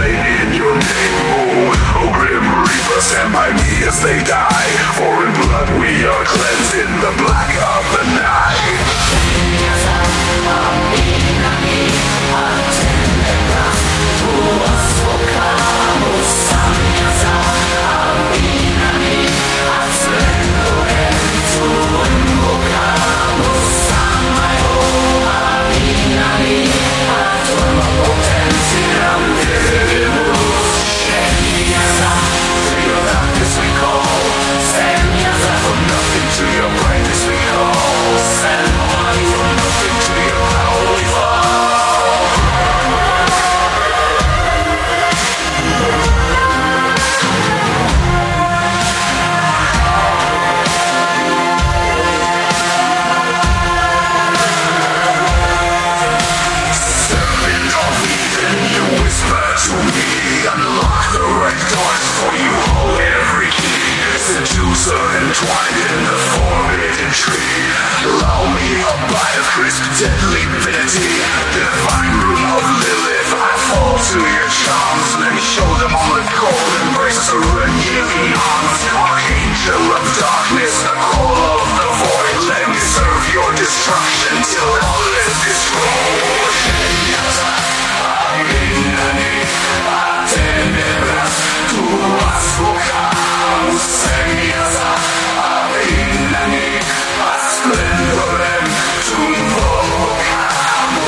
slain in your name. Oh, grim reaper, stand by me as they die, for in blood we are cleansed in the black of the night. Entwined in the forbidden tree, lull me up by a crisp, deadly divinity. Divine root of Lilith, I fall to your charms. Let me show them all the cold embrace of renewing arms. Archangel of darkness, the call of the void. Let me serve your destruction till all is destroyed.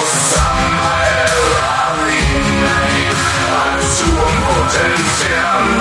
Potencia